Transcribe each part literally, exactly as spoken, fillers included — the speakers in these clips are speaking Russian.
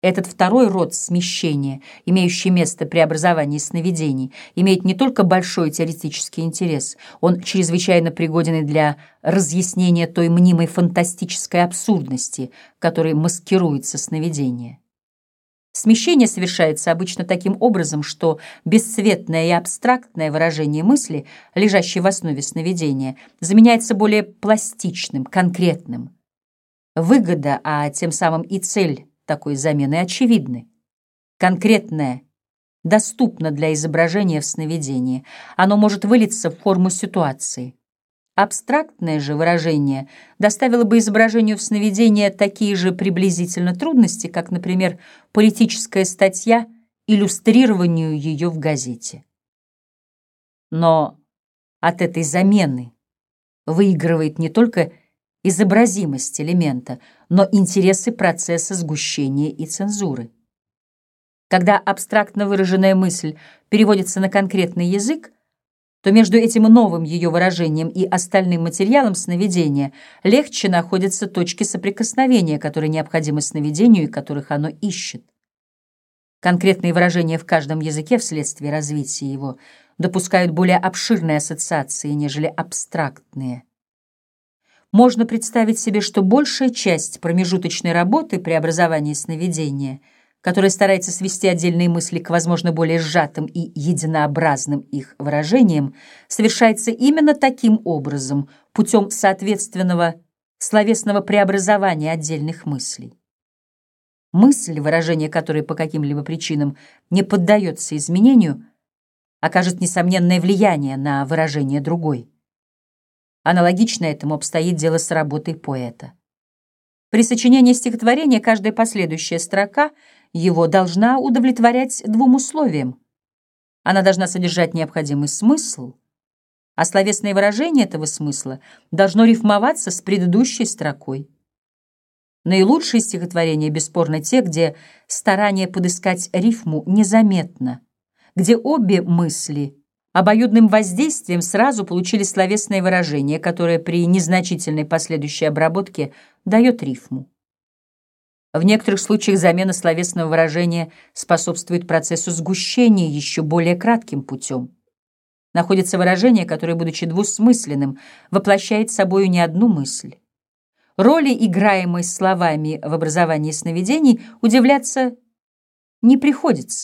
Этот второй род смещения, имеющий место при образовании сновидений, имеет не только большой теоретический интерес, он чрезвычайно пригоден и для разъяснения той мнимой фантастической абсурдности, которой маскируется сновидение. Смещение совершается обычно таким образом, что бесцветное и абстрактное выражение мысли, лежащее в основе сновидения, заменяется более пластичным, конкретным. Выгода, а тем самым и цель такой замены очевидны. Конкретное доступно для изображения в сновидении. Оно может вылиться в форму ситуации. Абстрактное же выражение доставило бы изображению в сновидении такие же приблизительно трудности, как, например, политическая статья иллюстрированию ее в газете. Но от этой замены выигрывает не только изобразимость элемента, но интересы процесса сгущения и цензуры. Когда абстрактно выраженная мысль переводится на конкретный язык, то между этим новым ее выражением и остальным материалом сновидения легче находятся точки соприкосновения, которые необходимы сновидению и которых оно ищет. Конкретные выражения в каждом языке вследствие развития его допускают более обширные ассоциации, нежели абстрактные. Можно представить себе, что большая часть промежуточной работы при образовании сновидения, которая старается свести отдельные мысли к, возможно, более сжатым и единообразным их выражениям, совершается именно таким образом, путем соответственного словесного преобразования отдельных мыслей. Мысль, выражение которой по каким-либо причинам не поддается изменению, окажет несомненное влияние на выражение другой. Аналогично этому обстоит дело с работой поэта. При сочинении стихотворения каждая последующая строка его должна удовлетворять двум условиям. Она должна содержать необходимый смысл, а словесное выражение этого смысла должно рифмоваться с предыдущей строкой. Наилучшие стихотворения, бесспорно, те, где старание подыскать рифму незаметно, где обе мысли обоюдным воздействием сразу получили словесное выражение, которое при незначительной последующей обработке дает рифму. В некоторых случаях замена словесного выражения способствует процессу сгущения еще более кратким путем. Находится выражение, которое, будучи двусмысленным, воплощает собою не одну мысль. Роли, играемой словами в образовании сновидений, удивляться не приходится.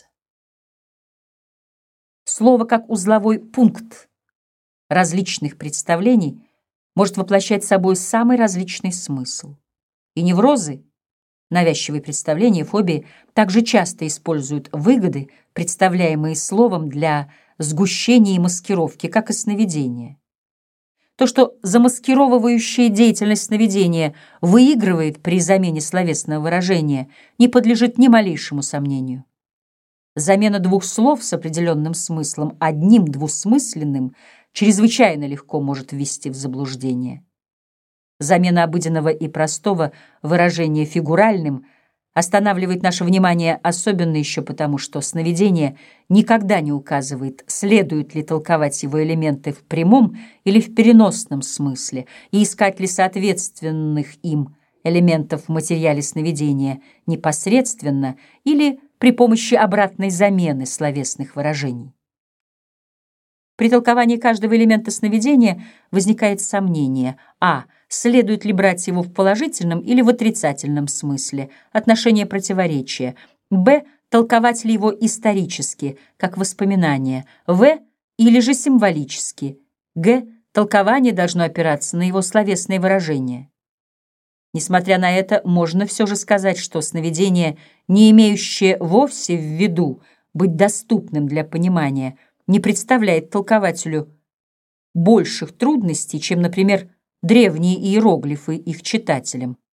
Слово, как узловой пункт различных представлений, может воплощать собой самый различный смысл. И неврозы, навязчивые представления, фобии также часто используют выгоды, представляемые словом для сгущения и маскировки, как и сновидения. То, что замаскировывающая деятельность сновидения выигрывает при замене словесного выражения, не подлежит ни малейшему сомнению. Замена двух слов с определенным смыслом одним двусмысленным чрезвычайно легко может ввести в заблуждение. Замена обыденного и простого выражения фигуральным останавливает наше внимание особенно еще потому, что сновидение никогда не указывает, следует ли толковать его элементы в прямом или в переносном смысле, и искать ли соответственных им элементов в материале сновидения непосредственно или при помощи обратной замены словесных выражений. При толковании каждого элемента сновидения возникает сомнение: а. Следует ли брать его в положительном или в отрицательном смысле, отношение противоречия, б. Толковать ли его исторически, как воспоминание, в. Или же символически, г. Толкование должно опираться на его словесные выражения. Несмотря на это, можно все же сказать, что сновидение, не имеющее вовсе в виду быть доступным для понимания, не представляет толкователю больших трудностей, чем, например, древние иероглифы их читателям.